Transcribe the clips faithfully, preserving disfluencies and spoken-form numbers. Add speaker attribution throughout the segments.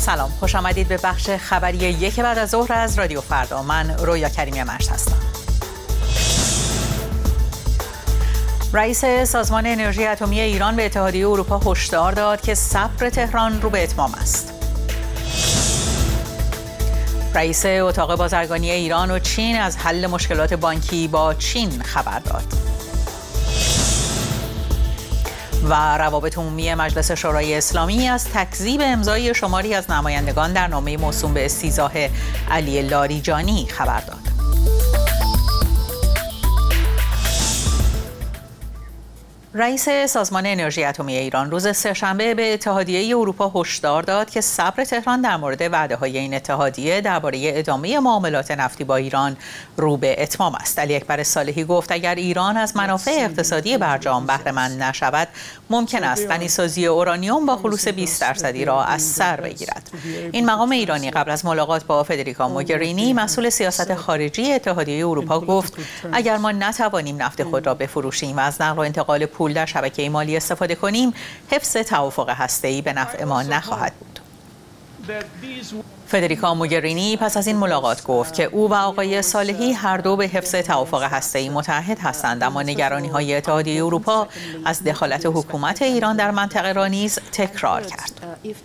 Speaker 1: سلام، خوش آمدید به بخش خبری یک بعد از ظهر از رادیو فردا. من رویا کریمی مشت هستم. رئیس سازمان انرژی اتمی ایران به اتحادیه اروپا هشدار داد که صبر تهران رو به اتمام است. رئیس اتاق بازرگانی ایران و چین از حل مشکلات بانکی با چین خبر داد. و روابط عمومی مجلس شورای اسلامی از تکذیب امضای شماری از نمایندگان در نامه موسوم به استیضاح علی لاریجانی خبر داد. رئیس سازمان انرژی اتمی ایران روز سه‌شنبه به اتحادیه اروپا هشدار داد که صبر تهران در مورد وعده‌های این اتحادیه درباره ادامه معاملات نفتی با ایران رو به اتمام است. علی اکبر صالحی گفت اگر ایران از منافع اقتصادی برجام بهره مند نشود، ممکن است غنیسازی اورانیوم با خلوص بیست درصدی را از سر بگیرد. این مقام ایرانی قبل از ملاقات با فدریکا موگرینی مسئول سیاست خارجی اتحادیه اروپا گفت اگر ما نتوانیم نفت خود را بفروشیم و از نقل و انتقال پول در شبکه مالی استفاده کنیم، حفظ توافق هسته‌ای به نفع ما نخواهد بود. فدریکا موگرینی پس از این ملاقات گفت که او و آقای صالحی هر دو به حفظ توافق هسته‌ای متعهد هستند، اما نگرانی‌های اتحادیه اروپا از دخالت حکومت ایران در منطقه را نیز تکرار کرد.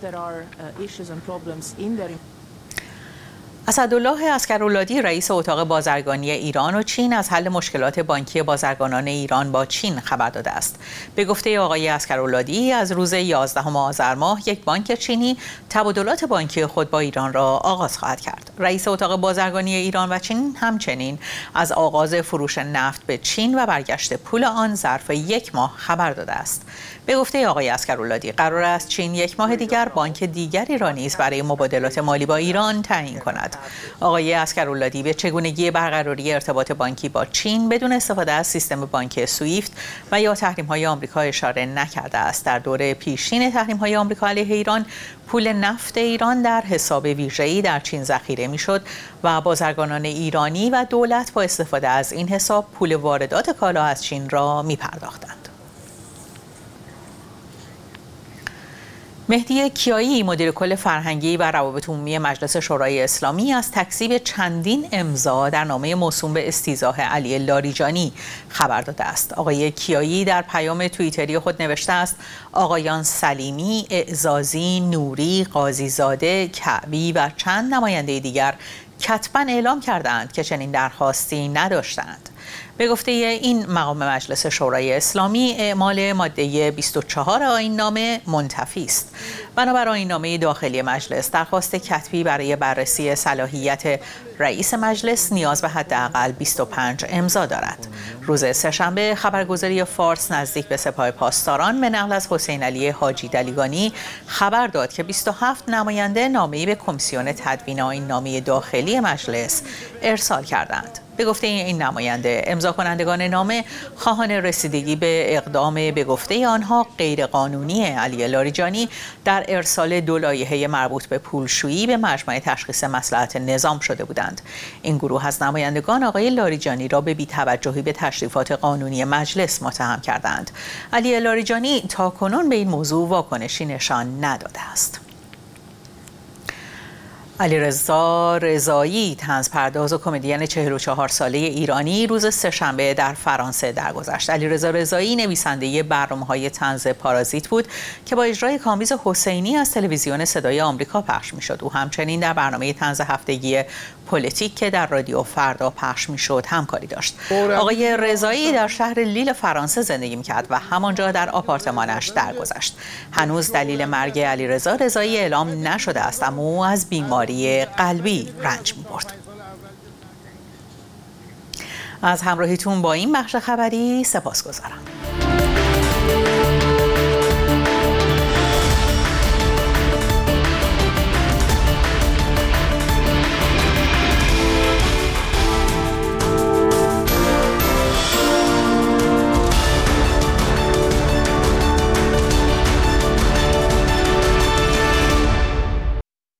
Speaker 1: اسدالله عسکراللادی رئیس اتاق بازرگانی ایران و چین از حل مشکلات بانکی بازرگانان ایران با چین خبر داده است. به گفته آقای عسکراللادی از روز یازدهم آذر ماه یک بانک چینی تبادلات بانکی خود با ایران را آغاز خواهد کرد. رئیس اتاق بازرگانی ایران و چین همچنین از آغاز فروش نفت به چین و برگشت پول آن ظرف یک ماه خبر داده است. به گفته آقای عسکراللادی قرار است چین یک ماه دیگر بانک دیگری را نیز برای مبادلات مالی با ایران تعیین کند. آقای عسکراللادی به چگونگی برقراری ارتباط بانکی با چین بدون استفاده از سیستم بانک سویفت و یا تحریم‌های آمریکا اشاره نکرده است. در دوره پیشین تحریم‌های آمریکا علیه ایران، پول نفت ایران در حساب ویژه‌ای در چین ذخیره می‌شد و بازرگانان ایرانی و دولت با استفاده از این حساب پول واردات کالا از چین را می‌پرداختند. مهدی کیایی مدیر کل فرهنگی و روابط عمومی مجلس شورای اسلامی از تکذیب چندین امضا در نامه موسوم به استیضاح علی لاریجانی خبر داده است. آقای کیایی در پیام توییتری خود نوشته است آقایان سلیمی، اعزازی، نوری، قاضیزاده، کعبی و چند نماینده دیگر کتباً اعلام کردند که چنین درخواستی نداشتند. به گفته این مقام مجلس شورای اسلامی اعمال ماده بیست و چهار آیین نامه منتفی است. بنابر آیین نامه داخلی مجلس درخواست کتبی برای بررسی صلاحیت رئیس مجلس نیاز به حداقل بیست و پنج امضا دارد. روز سه‌شنبه خبرگزاری فارس نزدیک به سپاه پاسداران به نقل از حسین علی حاجی دلیگانی خبر داد که بیست و هفت نماینده نامه‌ای به کمیسیون تدوین آیین نامه داخلی مجلس ارسال کردند. به گفته این نماینده امضا کنندگان نامه خواهان رسیدگی به اقدام به گفته آنها غیرقانونی علی لاریجانی در ارسال دو لایحه مربوط به پولشویی به مجمع تشخیص مصلحت نظام شده بودند. این گروه از نمایندگان آقای لاریجانی را به بی‌توجهی به تشریفات قانونی مجلس متهم کردند. علی لاریجانی تاکنون به این موضوع واکنشی نشان نداده است. علیرضا رضایی طنزپرداز و کمدین چهل و چهار ساله ایرانی روز سه‌شنبه در فرانسه درگذشت. علیرضا رضایی نویسنده برنامه‌های طنز پارازیت بود که با اجرای کامبیز حسینی از تلویزیون صدای آمریکا پخش می‌شد. او همچنین در برنامه طنز هفتگی پلیتیک که در رادیو فردا پخش می‌شد همکاری داشت. آقای رضایی در شهر لیل فرانسه زندگی می‌کرد و همانجا در آپارتمانش درگذشت. هنوز دلیل مرگ علیرضا رضایی اعلام نشده است، اما او از بیماری قلبی رنج می‌برد. از همراهیتون با این بخش خبری سپاسگزارم.